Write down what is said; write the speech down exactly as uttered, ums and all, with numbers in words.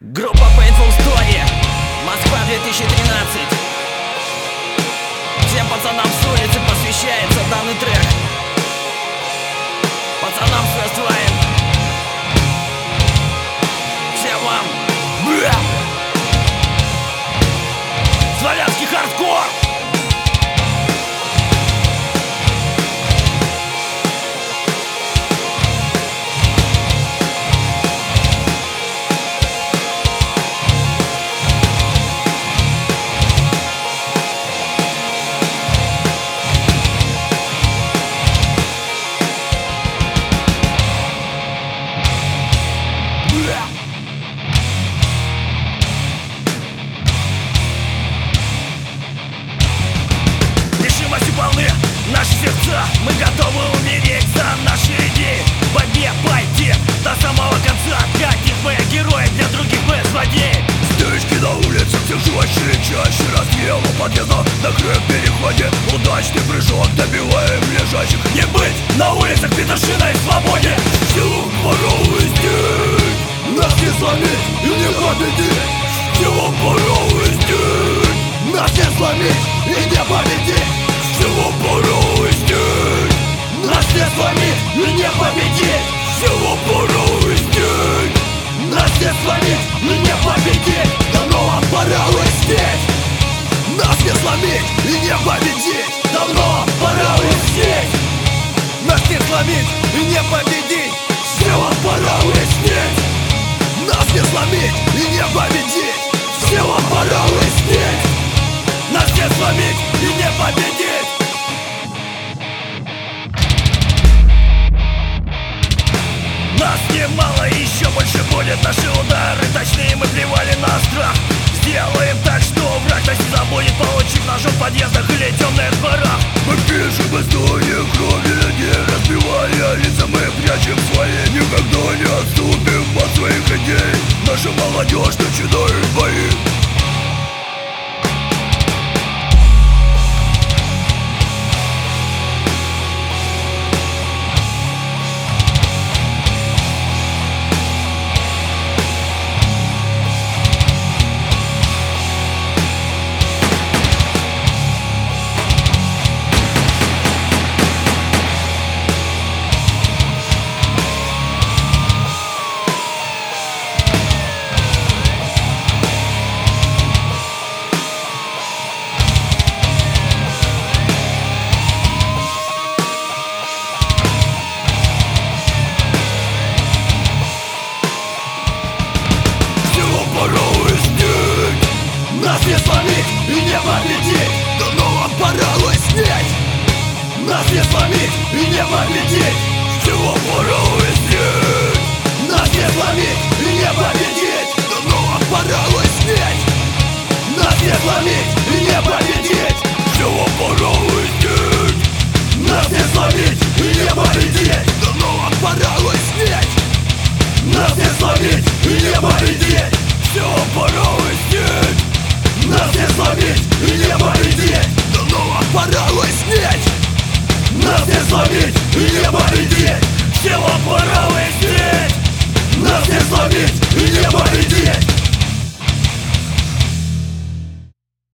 Группа Painful Story, Москва две тысячи тринадцать. Всем пацанам с улицы посвящается данный трек. Пацанам с Westline. Всем вам бля! Славянский хардкор. Решимости полны наши сердца. Мы готовы умереть за наши идеи. В борьбе пойти до самого конца. Как их мы герои, для других мы злодеи. Стычки на улице все жестче и чаще. Расстрел у подъезда на крым переходе. Удачный прыжок, добиваем лежащих. Не быть на улицах петушиной свободе. Силу порой здесь нас не сломить и не победить. Силу порой здесь нас не сломить и не победить. Силу порой здесь нас не сломить и не победить. Силу порой здесь нас не сломить и не победить. Давно пора уйстеть. Нас не сломить и не победить. Давно пора уйстеть. Нас не сломить и не победить. Всего пора уйстеть. Нас не сломить и не победить. Всего пора уйстеть. Нас не сломить и не победить. Нас немало, еще больше будет. Наши удары точнее, мы плевали на страх. Сделаем так, что враг нас не забудет. Получив ножу в подъездах или темных дворах. Мы пишем историю крови, не разбивая лица, мы прячем свои. Никогда не отступим от своих идей. Наша молодежь начинает бои. Нас не сломить и не победить. Давно пора уйстеть. Нас не сломить и не победить. Всего пора уйстеть. Нас не сломить и не победить. Давно пора уйстеть. Нас не сломить и не победить. Всего пора уйстеть. Нас не сломить и не победить. Давно пора уйстеть. Нас не сломить и не победить. Всего пора уйстеть. Нас не сломить и не победить. Давно пора уйстеть. Нас не сломить и не победить. Всего пора уйстеть. Нас не сломить и не победить.